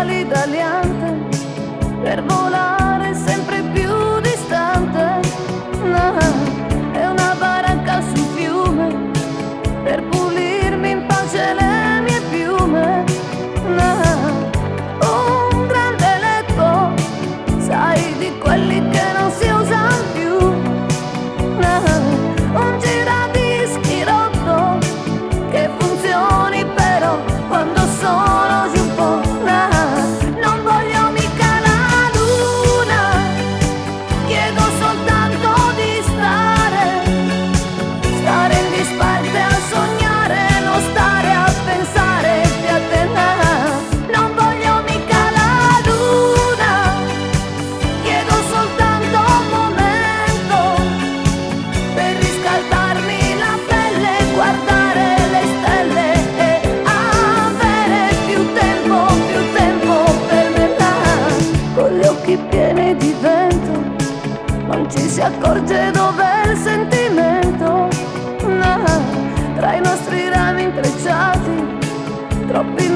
ali d'aliante per volare sempre più distante. È una baracca sul fiume per pulirmi in pace le mie piume. Un grande letto, sai, di quelli che non si usano più. Un giradischi rotto che funzioni però quando sono giù un po'. Non voglio mica la luna, chiedo soltanto di stare in disparte a sognare, non stare a pensare più a te. Non voglio mica la luna, chiedo soltanto un momento per riscaldarmi la pelle, guardare le stelle e avere più tempo per me. Con gli occhi pieni di vento non ci si accorge dov'è il sentimento. Tra i nostri rami intrecciati, troppi